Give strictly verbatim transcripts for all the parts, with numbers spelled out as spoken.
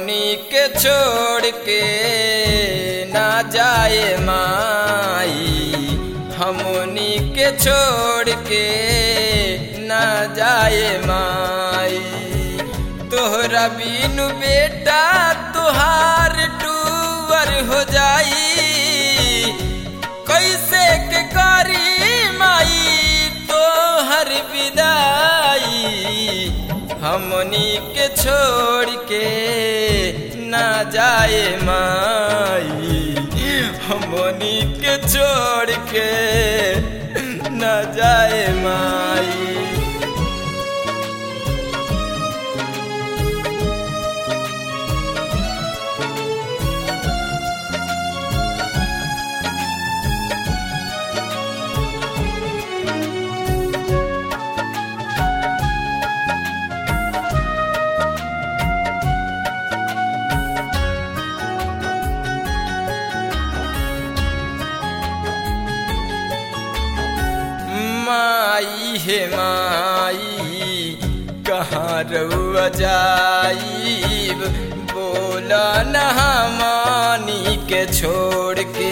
हमनी के छोड़ के ना जाए माई, हमनी के छोड़ के ना जाए माई। तोहरा बिनु बेटा तुहार टूवर हो जाई, कैसे के करी माई तोहर विदाई। हमनी के छोड़ के ना जाए माई, हमनी के छोड़ के ना जाए माई। माई हे माई कहाँ रउआ जाइब, बोला न हमनी के छोड़ के।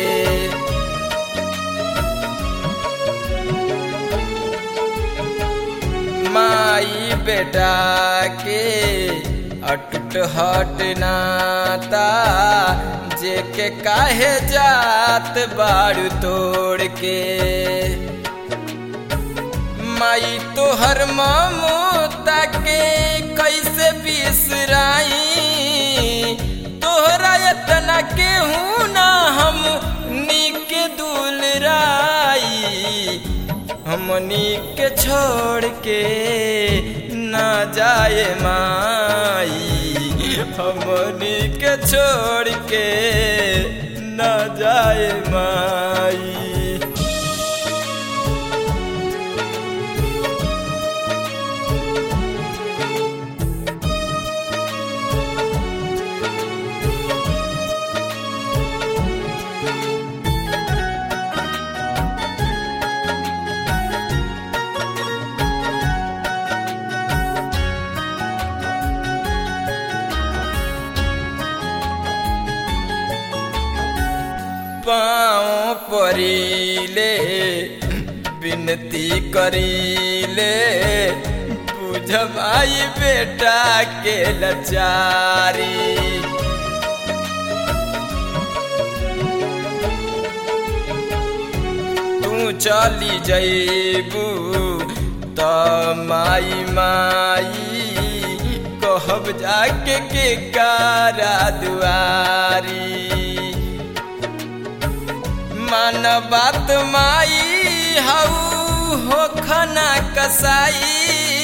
माई बेटा के अटूट हट नाता, जेके काहे जात बाड़ू तोड़ के। माई तोहर ममता के कैसे बिसराई, तोहरा इतना केहू ना हम नीक दुलराई। हमनी के छोड़ के ना जाए माई, हमनी के छोड़ के ना जाए माई। पाँव परीले विनती करीले, बुझब आई बेटा के लाचारी। तू चली जइबू त माई माई कहब जाके के कारा दुआरी। मन बात माई हऊ हो खना कसाई,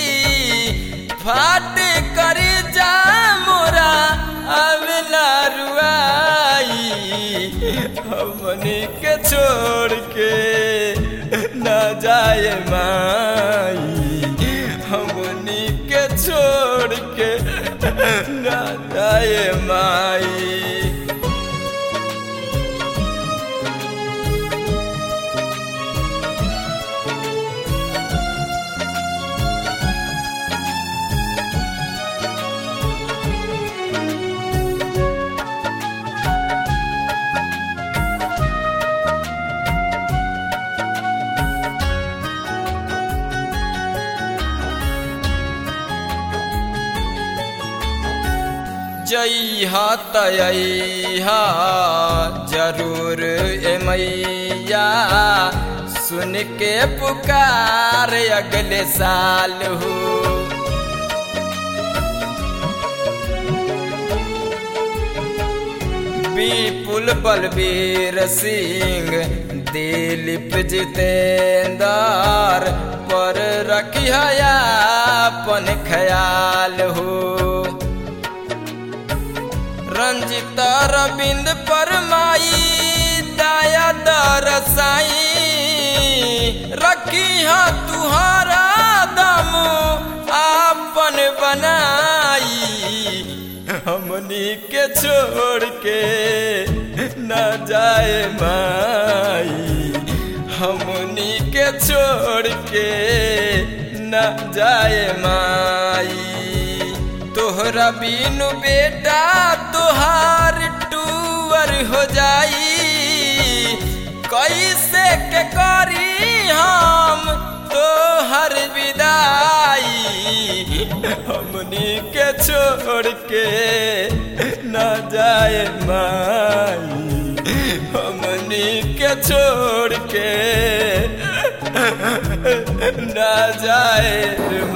फाट कर जा मोरा आवेला रुआई। हमनी के छोड़ के ना जाए माई, हमनी के छोड़ के ना जाए माई। जइहा तइहा जरूर ए मैया, सुन के पुकार अगले साल हो। विपुल बलबीर सिंह दिलीप जितेंद्र पर रखिया अपन ख्याल हो। रंजित रविंद पर माई दया दरसाई, रखी हा तुहारा दम आपन बनाई। हमनी के छोड़ के न जाए माई, हमनी के छोड़ के न जाए माई। तोहरा बिनु बेटा तोहार टूअर हो जाई, कैसे के करी हम तोहर विदाई। हमनी के छोड़ के न जाए माई, हमनी के छोड़ के न जाए